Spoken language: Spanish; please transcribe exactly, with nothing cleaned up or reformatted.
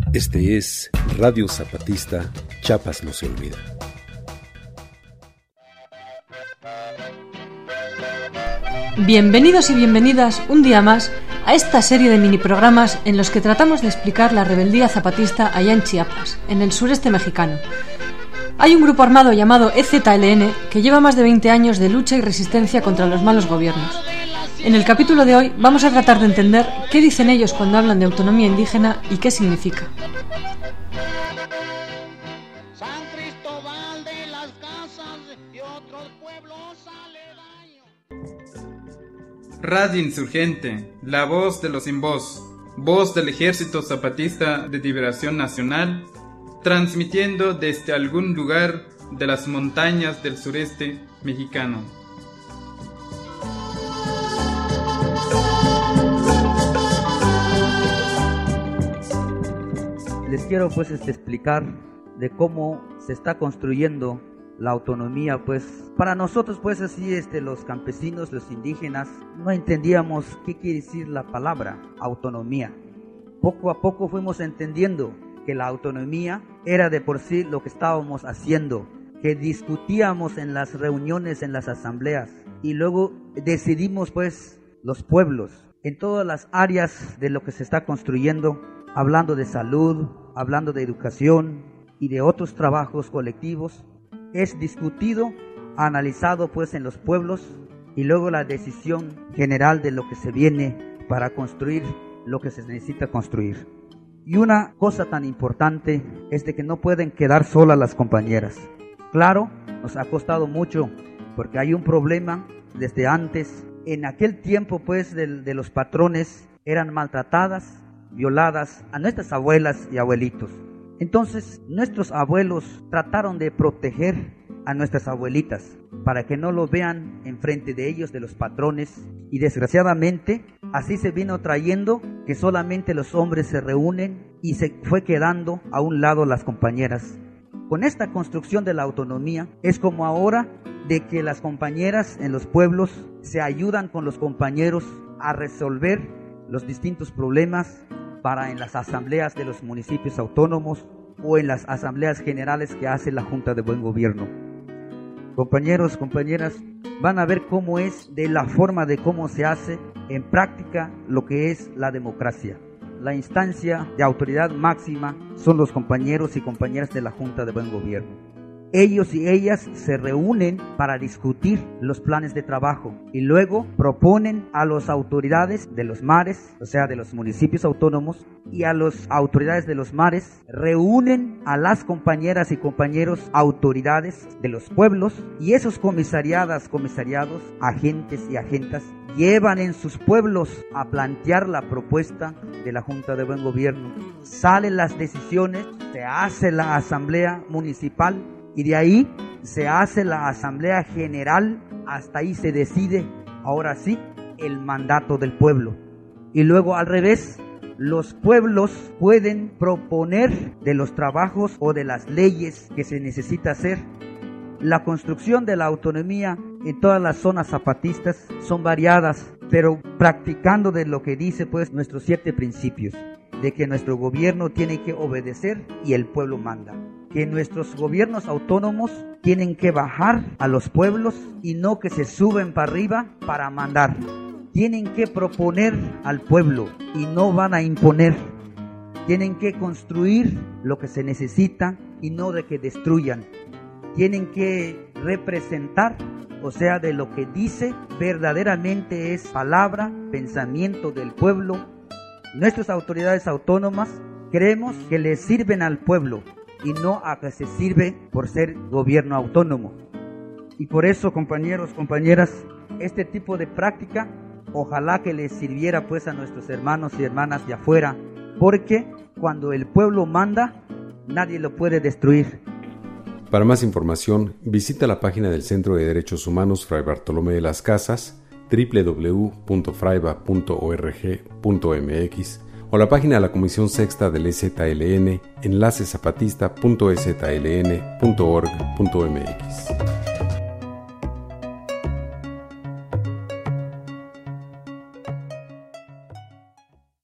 Este es Radio Zapatista, Chiapas no se olvida. Bienvenidos y bienvenidas un día más a esta serie de mini programas en los que tratamos de explicar la rebeldía zapatista allá en Chiapas, en el sureste mexicano. Hay un grupo armado llamado E Z L N que lleva más de veinte años de lucha y resistencia contra los malos gobiernos. En el capítulo de hoy vamos a tratar de entender qué dicen ellos cuando hablan de autonomía indígena y qué significa. San Cristóbal de las Casas y otros pueblos aledaños. Radio Insurgente, la voz de los sin voz, voz del Ejército Zapatista de Liberación Nacional, transmitiendo desde algún lugar de las montañas del sureste mexicano. Les quiero pues este, explicar de cómo se está construyendo la autonomía. Pues para nosotros pues así este, los campesinos, los indígenas, no entendíamos qué quiere decir la palabra autonomía. Poco a poco fuimos entendiendo que la autonomía era de por sí lo que estábamos haciendo, que discutíamos en las reuniones, en las asambleas, y luego decidimos pues los pueblos en todas las áreas de lo que se está construyendo, hablando de salud, hablando de educación y de otros trabajos colectivos. Es discutido, analizado pues en los pueblos, y luego la decisión general de lo que se viene para construir lo que se necesita construir. Y una cosa tan importante es de que no pueden quedar solas las compañeras. Claro, nos ha costado mucho porque hay un problema desde antes. En aquel tiempo pues de, de los patrones eran maltratadas, violadas a nuestras abuelas y abuelitos. Entonces nuestros abuelos trataron de proteger a nuestras abuelitas para que no lo vean enfrente de ellos, de los patrones, y desgraciadamente así se vino trayendo que solamente los hombres se reúnen y se fue quedando a un lado las compañeras. Con esta construcción de la autonomía es como ahora de que las compañeras en los pueblos se ayudan con los compañeros a resolver los distintos problemas para en las asambleas de los municipios autónomos o en las asambleas generales que hace la Junta de Buen Gobierno. Compañeros, compañeras, van a ver cómo es de la forma de cómo se hace en práctica lo que es la democracia. La instancia de autoridad máxima son los compañeros y compañeras de la Junta de Buen Gobierno. Ellos y ellas se reúnen para discutir los planes de trabajo y luego proponen a las autoridades de los mares, o sea, de los municipios autónomos, y a las autoridades de los mares, reúnen a las compañeras y compañeros autoridades de los pueblos, y esos comisariadas, comisariados, agentes y agentas llevan en sus pueblos a plantear la propuesta de la Junta de Buen Gobierno. Salen las decisiones, se hace la asamblea municipal, y de ahí se hace la asamblea general, hasta ahí se decide, ahora sí, el mandato del pueblo. Y luego al revés, los pueblos pueden proponer de los trabajos o de las leyes que se necesita hacer. La construcción de la autonomía en todas las zonas zapatistas son variadas, pero practicando de lo que dice pues nuestros siete principios, de que nuestro gobierno tiene que obedecer y el pueblo manda. Que nuestros gobiernos autónomos tienen que bajar a los pueblos y no que se suben para arriba para mandar. Tienen que proponer al pueblo y no van a imponer. Tienen que construir lo que se necesita y no de que destruyan. Tienen que representar, o sea, de lo que dice verdaderamente es palabra, pensamiento del pueblo. Nuestras autoridades autónomas creemos que les sirven al pueblo y no a que se sirve por ser gobierno autónomo. Y por eso, compañeros, compañeras, este tipo de práctica ojalá que les sirviera pues a nuestros hermanos y hermanas de afuera, porque cuando el pueblo manda, nadie lo puede destruir. Para más información, visita la página del Centro de Derechos Humanos Fray Bartolomé de las Casas, doble u doble u doble u punto fraiba punto org punto m x, o la página de la Comisión Sexta del E Z L N, enlace zapatista punto e z l n punto org punto m x.